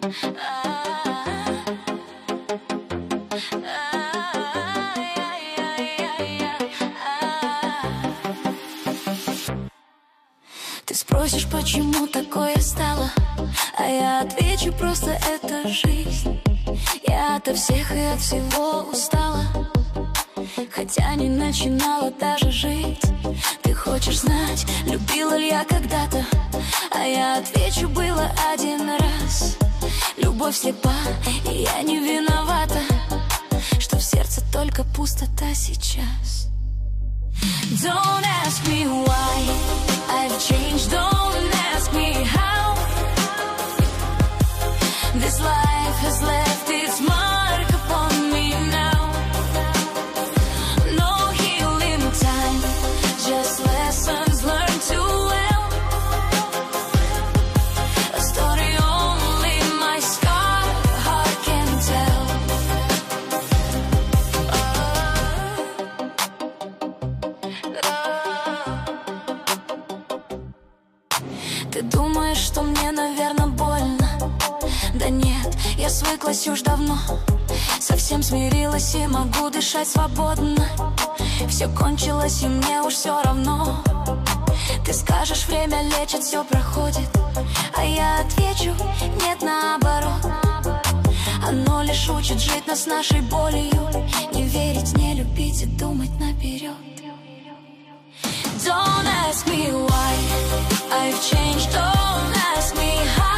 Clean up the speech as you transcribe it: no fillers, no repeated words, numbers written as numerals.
Ты спросишь, почему такое стало, а я отвечу: просто это жизнь. Я ото всех и от всего устала, хотя не начинала даже жить. Ты хочешь знать, любила ли я когда-то, а я отвечу: было один раз. Любовь слепа, и я не виновата, что в сердце только пустота сейчас. Don't ask me why I've changed, don't ask me how. This life has left its mark upon me now. No healing time, just lessons learned too well. A story only my scarred heart can tell. Ты думаешь, что мне, наверное, больно? Да нет, я свыклась уж давно, совсем смирилась и могу дышать свободно. Все кончилось, и мне уж все равно. Ты скажешь, время лечит, все проходит, а я отвечу: нет, наоборот. Оно лишь учит жить нас нашей болью, не верить, не любить и думать наперед. Don't ask me why I've changed, don't ask me how.